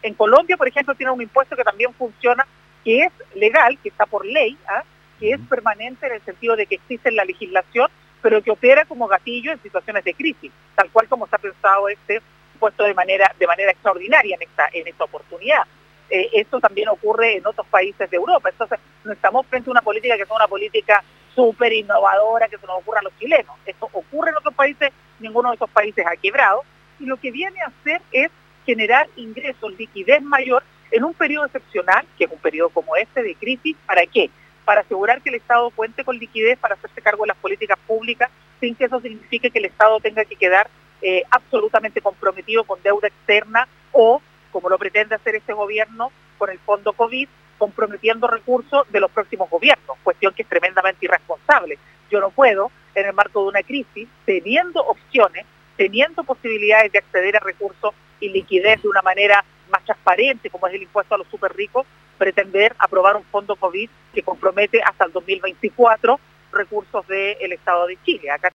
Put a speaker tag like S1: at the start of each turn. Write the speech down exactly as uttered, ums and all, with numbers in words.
S1: En Colombia, por ejemplo, tiene un impuesto que también funciona, que es legal, que está por ley, ¿ah? que es permanente en el sentido de que existe en la legislación, pero que opera como gatillo en situaciones de crisis, tal cual como está pensado este impuesto de manera de manera extraordinaria en esta en esta oportunidad. Eh, esto también ocurre en otros países de Europa. Entonces, no estamos frente a una política que sea una política súper innovadora que se nos ocurra a los chilenos. Esto ocurre en otros países, ninguno de esos países ha quebrado, y lo que viene a hacer es generar ingresos, liquidez mayor en un periodo excepcional, que es un periodo como este de crisis. ¿Para qué? Para asegurar que el Estado cuente con liquidez para hacerse cargo de las políticas públicas, sin que eso signifique que el Estado tenga que quedar eh, absolutamente comprometido con deuda externa o, como lo pretende hacer este gobierno, con el fondo COVID, comprometiendo recursos de los próximos gobiernos, cuestión que es tremendamente irresponsable. Yo no puedo, en el marco de una crisis, teniendo opciones, teniendo posibilidades de acceder a recursos y liquidez de una manera más transparente, como es el impuesto a los súper ricos, pretender aprobar un fondo COVID que compromete hasta el dos mil veinticuatro recursos del Estado de Chile. Acá